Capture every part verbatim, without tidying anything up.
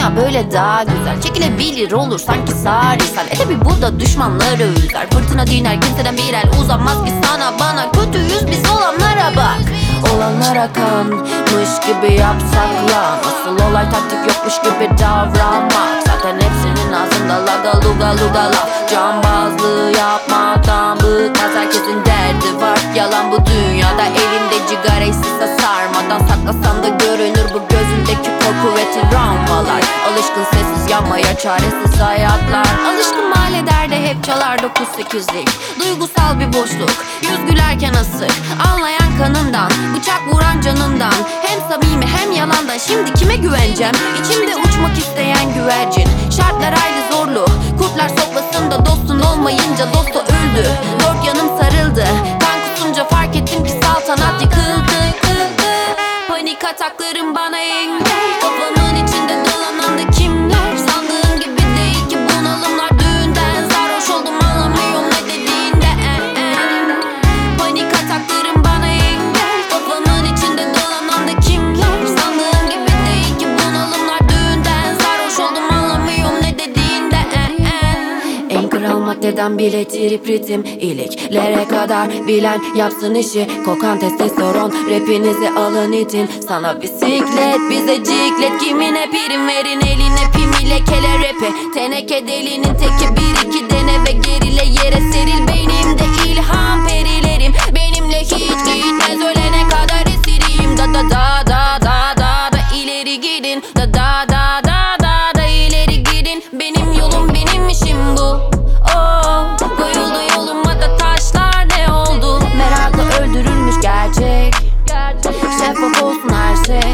dünya böyle daha güzel. Çekilebilir olur sanki sarıysan. E tabi bu da düşmanları üzer. Fırtına diner kimseden bir el uzanmaz ki sana bana. Kötüyüz biz olanlara bak. Olanlara kanmış gibi yapsak lan. Asıl olay taktik yokmuş gibi davranmak. Zaten hepsinin ağzında laga luga luga laf. Cambazlığı yapmaktan bıkmaz, herkesin derdi var. Yalan bu dünyada, elinde cigarayı sisa sarmadan saklasan da görünür bu gözündeki korku ve travmalar. Alışkın sessiz yanmaya çaresiz hayatlar. Alışkın mahallelerde hep çalar dokuz sekizlik. Duygusal bir boşluk, yüz gülerken asık. Anlayan kanından, bıçak vuran canından. Hem samimi hem yalandan, şimdi kime güveneceğim? İçimde uçmak isteyen güvercin. Şartlar hayli zorlu, kurtlar sofrasında dostun olmayınca dostu öldü. Dört yanım sarıldı, kan kusunca fark ettim ki saltanat yıkıldı, yıkıldı. Panik ataklarım bana engel. Kafamın içinde dolanan da kimler? Sandığın gibi değil ki bunalımlar düğünden. Sarhoş oldum anlamıyorum ne dediğinde. Panik ataklarım bana engel. Kafamın içinde dolanan da kimler? Sandığın gibi değil ki bunalımlar düğünden. Sarhoş oldum anlamıyorum ne dediğinde. En kral maddeden bile trip ritim, iliklere kadar bilen yapsın işi. Kokan testosteron rapinizi alın itin. Sana bisiklet bize ciklet. Kimine prim verin eline pim ile kele rapi. Teneke delinin teki bir iki dene ve gerile yere seril. Beynimde ilham perilerim, benimle hiç gitmez ölene kadar esiriyim. Da da da da da da da ileri gidin. Da da da da da da ileri gidin. Benim yolum benim işim bu. Oh, koyuldu yoluma da taşlar ne oldu? Merakla öldürülmüş gerçek. Şeffaf olsun her şey.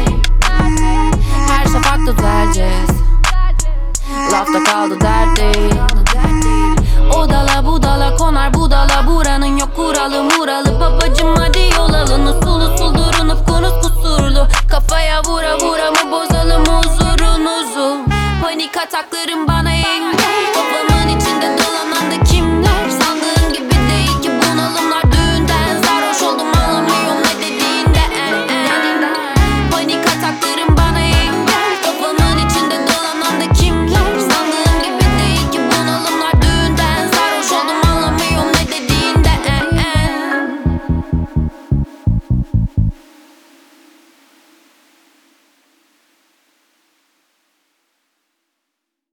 Her şafak düzeleceğiz. Lafta kaldı dert değil. O dala bu dala konar bu dala. Buranın yok kuralı muralı. Babacım hadi yol alın. Usul usul durun ufkunuz kusurlu. Kafaya vura vura mı bozalım huzurunuzu? Panik ataklarım